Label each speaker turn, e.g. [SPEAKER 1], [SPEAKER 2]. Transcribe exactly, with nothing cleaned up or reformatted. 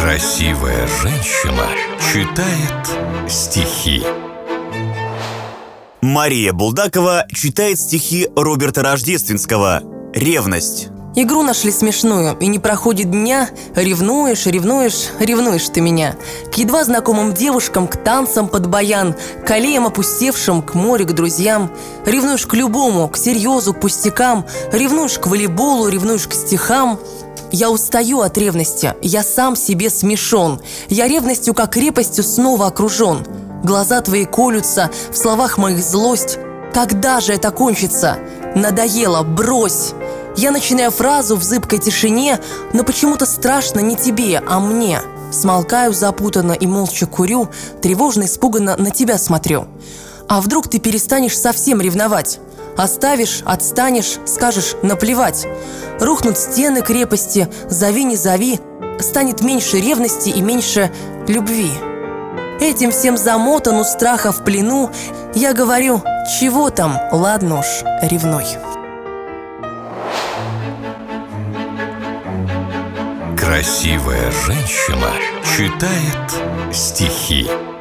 [SPEAKER 1] Красивая женщина читает стихи.
[SPEAKER 2] Мария Булдакова читает стихи Роберта Рождественского «Ревность».
[SPEAKER 3] Игру нашли смешную, и не проходит дня, ревнуешь, ревнуешь, ревнуешь ты меня. К едва знакомым девушкам, к танцам под баян, к аллеям опустевшим, к морю, к друзьям. Ревнуешь к любому, к серьезу, к пустякам, ревнуешь к волейболу, ревнуешь к стихам. Я устаю от ревности, я сам себе смешон. Я ревностью, как крепостью, снова окружен. Глаза твои колются, в словах моих злость. Когда же это кончится? Надоело, брось! Я начинаю фразу в зыбкой тишине, но почему-то страшно не тебе, а мне. Смолкаю запутанно и молча курю, тревожно, испуганно на тебя смотрю. А вдруг ты перестанешь совсем ревновать? Оставишь, отстанешь, скажешь наплевать. Рухнут стены крепости, зови не зови, станет меньше ревности и меньше любви. Этим всем замотан у страха в плену, я говорю, чего там, ладно уж, ревнуй.
[SPEAKER 1] Красивая женщина читает стихи.